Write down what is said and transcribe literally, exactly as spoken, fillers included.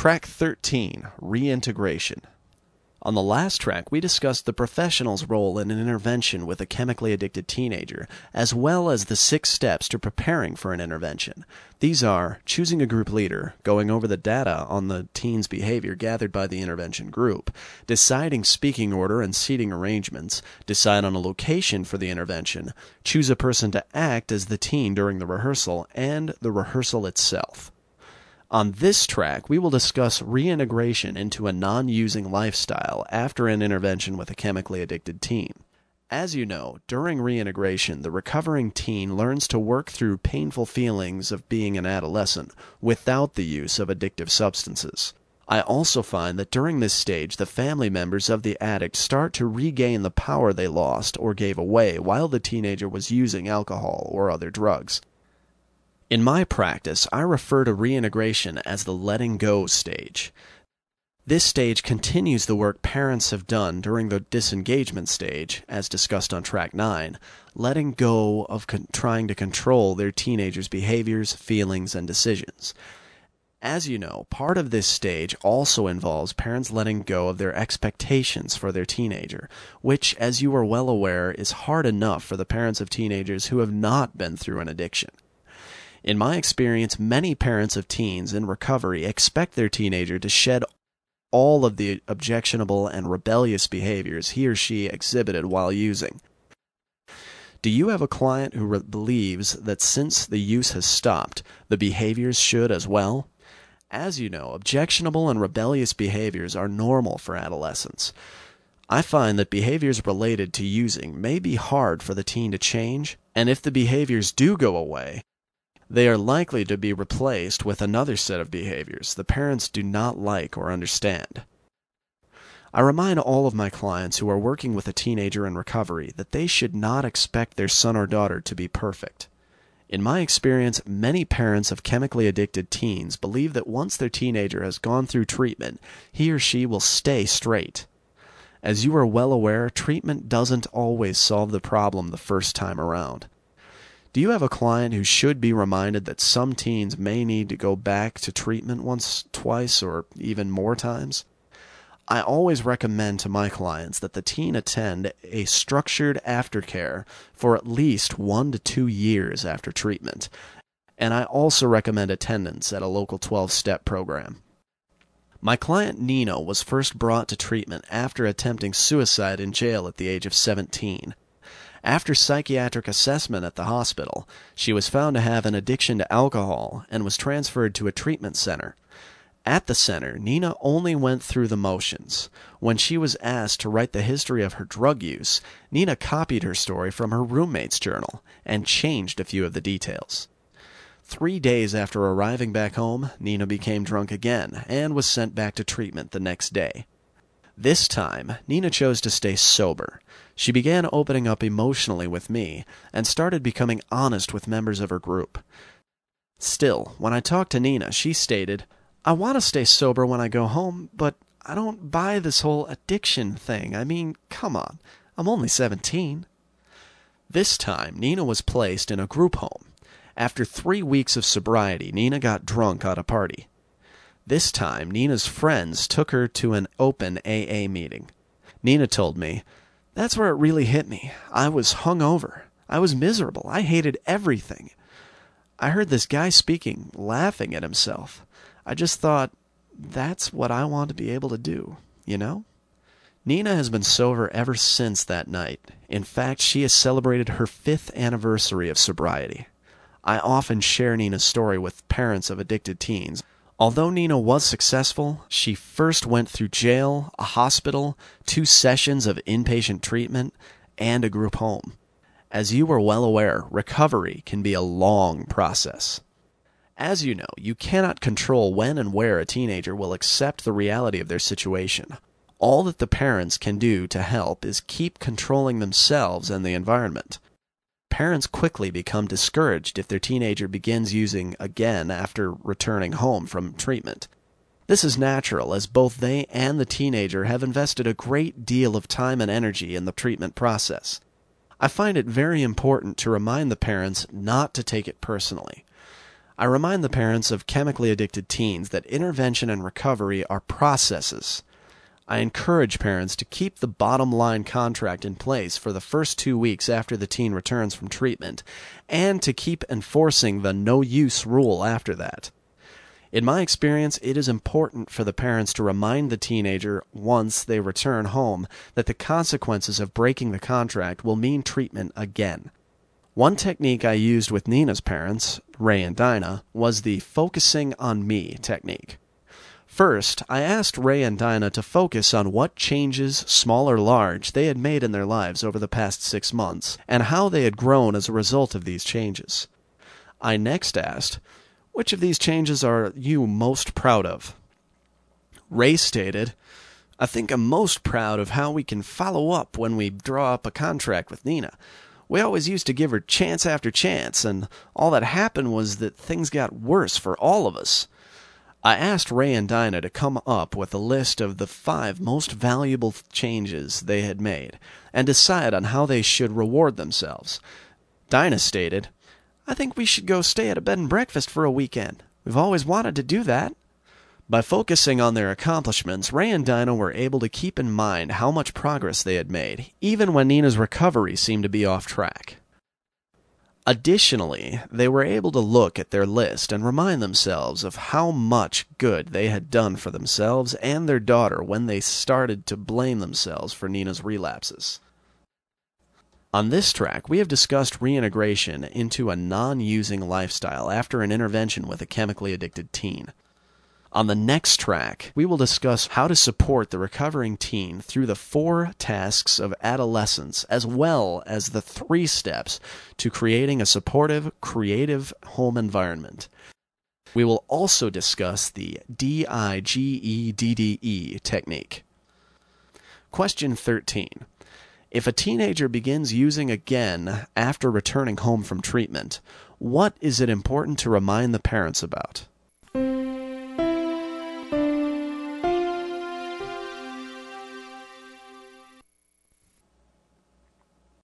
Track thirteen, Reintegration. On the last track, we discussed the professional's role in an intervention with a chemically addicted teenager, as well as the six steps to preparing for an intervention. These are choosing a group leader, going over the data on the teen's behavior gathered by the intervention group, deciding speaking order and seating arrangements, decide on a location for the intervention, choose a person to act as the teen during the rehearsal, and the rehearsal itself. On this track, we will discuss reintegration into a non-using lifestyle after an intervention with a chemically addicted teen. As you know, during reintegration, the recovering teen learns to work through painful feelings of being an adolescent without the use of addictive substances. I also find that during this stage, the family members of the addict start to regain the power they lost or gave away while the teenager was using alcohol or other drugs. In my practice, I refer to reintegration as the letting go stage. This stage continues the work parents have done during the disengagement stage, as discussed on track nine, letting go of con- trying to control their teenagers' behaviors, feelings, and decisions. As you know, part of this stage also involves parents letting go of their expectations for their teenager, which, as you are well aware, is hard enough for the parents of teenagers who have not been through an addiction. In my experience, many parents of teens in recovery expect their teenager to shed all of the objectionable and rebellious behaviors he or she exhibited while using. Do you have a client who re- believes that since the use has stopped, the behaviors should as well? As you know, objectionable and rebellious behaviors are normal for adolescents. I find that behaviors related to using may be hard for the teen to change, and if the behaviors do go away, they are likely to be replaced with another set of behaviors the parents do not like or understand. I remind all of my clients who are working with a teenager in recovery that they should not expect their son or daughter to be perfect. In my experience, many parents of chemically addicted teens believe that once their teenager has gone through treatment, he or she will stay straight. As you are well aware, treatment doesn't always solve the problem the first time around. Do you have a client who should be reminded that some teens may need to go back to treatment once, twice, or even more times? I always recommend to my clients that the teen attend a structured aftercare for at least one to two years after treatment, and I also recommend attendance at a local twelve-step program. My client Nina was first brought to treatment after attempting suicide in jail at the age of seventeen. After psychiatric assessment at the hospital, she was found to have an addiction to alcohol and was transferred to a treatment center. At the center, Nina only went through the motions. When she was asked to write the history of her drug use, Nina copied her story from her roommate's journal and changed a few of the details. Three days after arriving back home, Nina became drunk again and was sent back to treatment the next day. This time, Nina chose to stay sober. She began opening up emotionally with me and started becoming honest with members of her group. Still, when I talked to Nina, she stated, "I want to stay sober when I go home, but I don't buy this whole addiction thing. I mean, come on, I'm only seventeen." This time, Nina was placed in a group home. After three weeks of sobriety, Nina got drunk at a party. This time, Nina's friends took her to an open A A meeting. Nina told me, "That's where it really hit me. I was hungover. I was miserable. I hated everything. I heard this guy speaking, laughing at himself. I just thought, that's what I want to be able to do, you know?" Nina has been sober ever since that night. In fact, she has celebrated her fifth anniversary of sobriety. I often share Nina's story with parents of addicted teens. Although Nina was successful, she first went through jail, a hospital, two sessions of inpatient treatment, and a group home. As you are well aware, recovery can be a long process. As you know, you cannot control when and where a teenager will accept the reality of their situation. All that the parents can do to help is keep controlling themselves and the environment. Parents quickly become discouraged if their teenager begins using again after returning home from treatment. This is natural, as both they and the teenager have invested a great deal of time and energy in the treatment process. I find it very important to remind the parents not to take it personally. I remind the parents of chemically addicted teens that intervention and recovery are processes. I encourage parents to keep the bottom line contract in place for the first two weeks after the teen returns from treatment, and to keep enforcing the no-use rule after that. In my experience, it is important for the parents to remind the teenager once they return home that the consequences of breaking the contract will mean treatment again. One technique I used with Nina's parents, Ray and Dinah, was the focusing on me technique. First, I asked Ray and Dinah to focus on what changes, small or large, they had made in their lives over the past six months, and how they had grown as a result of these changes. I next asked, which of these changes are you most proud of? Ray stated, I think I'm most proud of how we can follow up when we draw up a contract with Nina. We always used to give her chance after chance, and all that happened was that things got worse for all of us. I asked Ray and Dinah to come up with a list of the five most valuable changes they had made, and decide on how they should reward themselves. Dinah stated, I think we should go stay at a bed and breakfast for a weekend. We've always wanted to do that. By focusing on their accomplishments, Ray and Dinah were able to keep in mind how much progress they had made, even when Nina's recovery seemed to be off track. Additionally, they were able to look at their list and remind themselves of how much good they had done for themselves and their daughter when they started to blame themselves for Nina's relapses. On this track, we have discussed reintegration into a non-using lifestyle after an intervention with a chemically addicted teen. On the next track, we will discuss how to support the recovering teen through the four tasks of adolescence, as well as the three steps to creating a supportive, creative home environment. We will also discuss the D I G E D D E technique. Question thirteen. If a teenager begins using again after returning home from treatment, what is it important to remind the parents about?